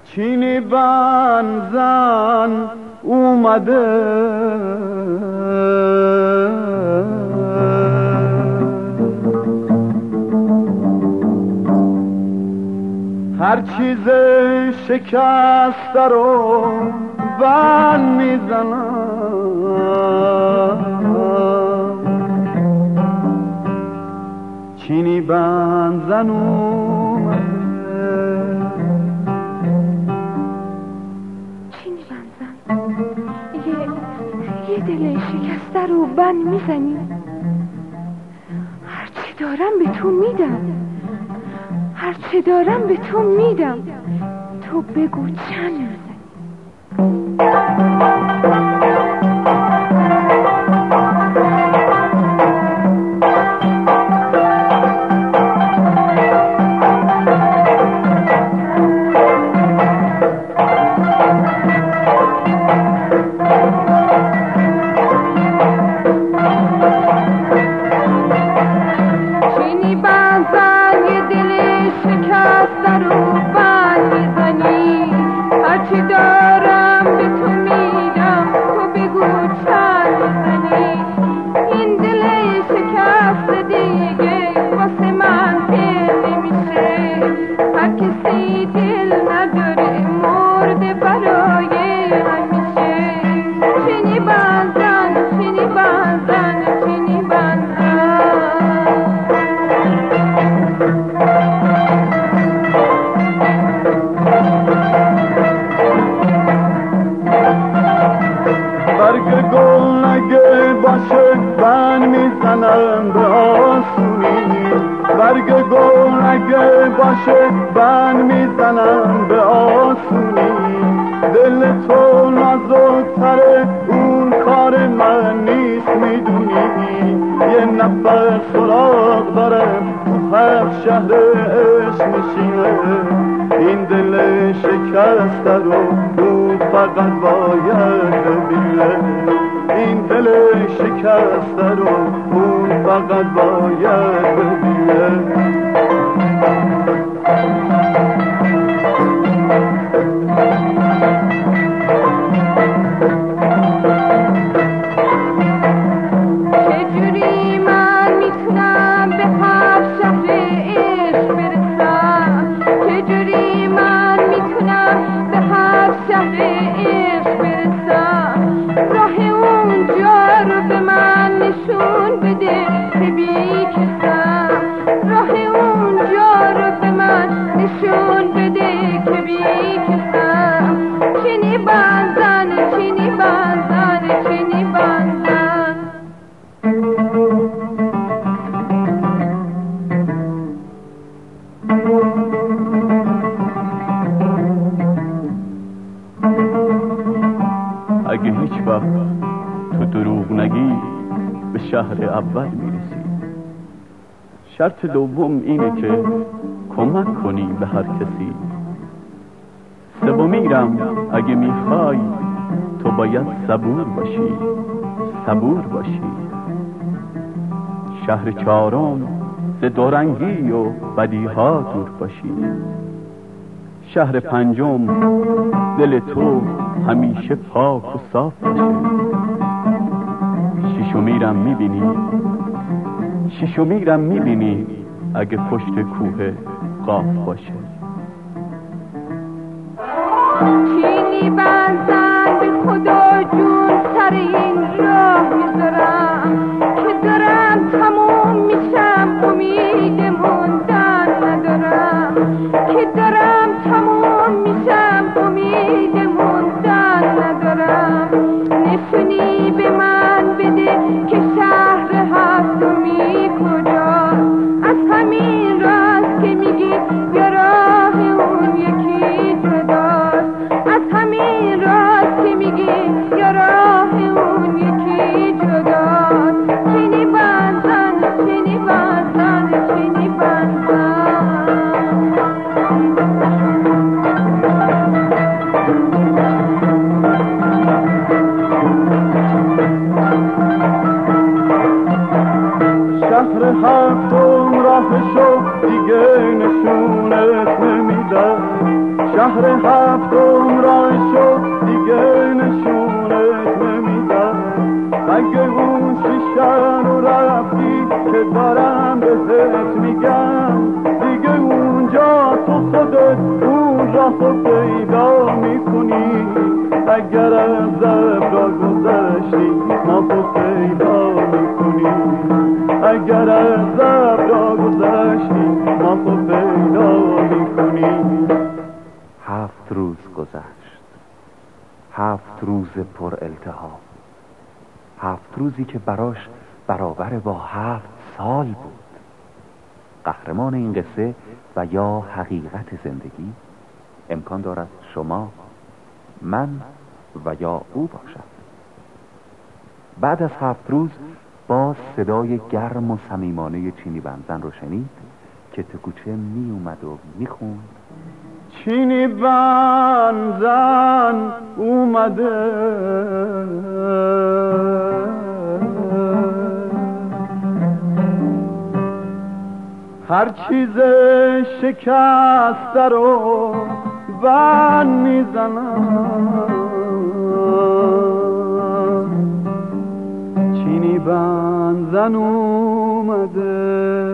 چینی بنزن اومده، هر چیز شکسته رو بند میزنم. چینی بنزن اومده، چینی بنزن یه دل شکسته رو بند میزنی. هرچی دارم به تو میدم، هرچی دارم به تو میدم، تو بگو چند میزنی. بند میزنم به آسونی. دل تو نازک‌تره، اون کار من نیست میدونی. یه نفر سراغ دارم تو هر شهر عشق نشینه. این دل شکسته رو اون فقط باید ببینه. این دل شکسته رو اون فقط باید ببینه. چجوری من میتونم به هر شهر عشق برسم؟ چجوری من میتونم به هر شهر عشق برسم؟ راه اونجا رو به من نشون بده که بیکسم. راه اونجا رو به من نشون بده که بیکسم. چینی بنزن، چینی بنزن، چینی بنزن. اگه هیچ وقت تو دروغ نگی به شهر اول میرسی. شرط دوم اینه که کمک کنی به هر کسی. سومیرم اگه میخوای تو باید صبور باشی، صبور باشی. شهر چهارم ز دورنگی و بدیها دور باشی. شهر پنجم دل تو همیشه پاک و صاف باشه. ششمیرم میبینی، ششمیرم میبینی اگه پشت کوه قاف باشه. چینی بنزن به خدا جون سر این راه میذارم که دارم تموم میشم، امید موندن ندارم. که دارم تموم میشم، امید موندن ندارم. نشونی به من بده که شهر هفتمی کجاست؟ از همین راست که میگی بیا راه اون یکی جداست. از همین راست که میگی بیا راه اون یکی جداست. چینی بنزن، چینی بنزن، چینی بنزن. شهر هفتم راهشو دیگه نشونت نمیده. شهر هفتم را شد دیگه نشونت نمیدم. اگه اون شیشه رو رفتی که دارم بهت میگم، دیگه اونجا تو خودت اون راه رو پیدا میکنی. اگر از زب را گذشتی ما تو پیدا میکنی. اگر از زب را گذشتی ما تو پیدا میکنی. 7 روز گذشت، 7 روز پر التهاب، 7 روزی که براش برابر با 7 سال بود. قهرمان این قصه و یا حقیقت زندگی امکان دارد شما، من و یا او باشد. بعد از 7 روز باز صدای گرم و صمیمانه چینی بندزن رو شنید که تو کوچه می اومد و می خوند: چینی بندزن اومده، هر چیز شکسته رو بند میزنم. چینی بندزن اومده.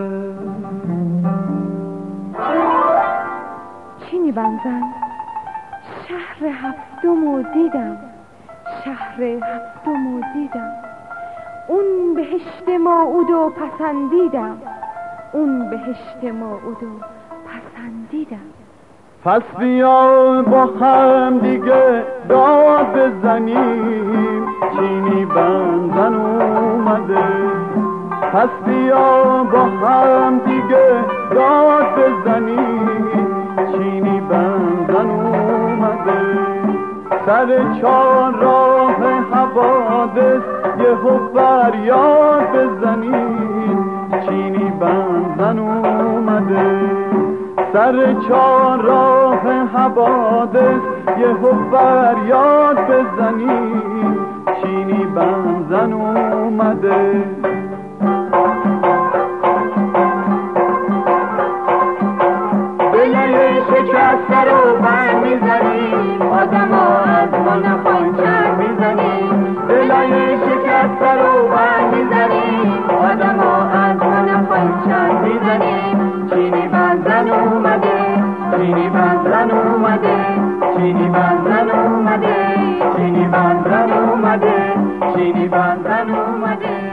چینی بندزن شهر هفتم دیدم، شهر هفتم دیدم. اون بهشت موعود پسندیدم، اون بهشت موعود پسندیدم. پس بیا با هم دیگه داد بزنیم، چینی بندزن اومده. پس بیا با هم دیگه داد بزنیم، چینی بندزن اومده. سر 4 راه حوادث یهو فریاد بزنیم، چینی بندزن اومده. سر 4 راه حوادث یهو فریاد بزنیم، چینی بندزن اومده. دلای شکسته رو بند میزنیم، آدما از ما نخواهیم چند میزنیم. دلای شکسته رو بند میزنیم، آدما از ما نخواهیم چند میزنیم. چینی بندزن اومده، چینی بندزن اومده، چینی بندزن اومده، چینی بندزن اومده، چینی بندزن اومده.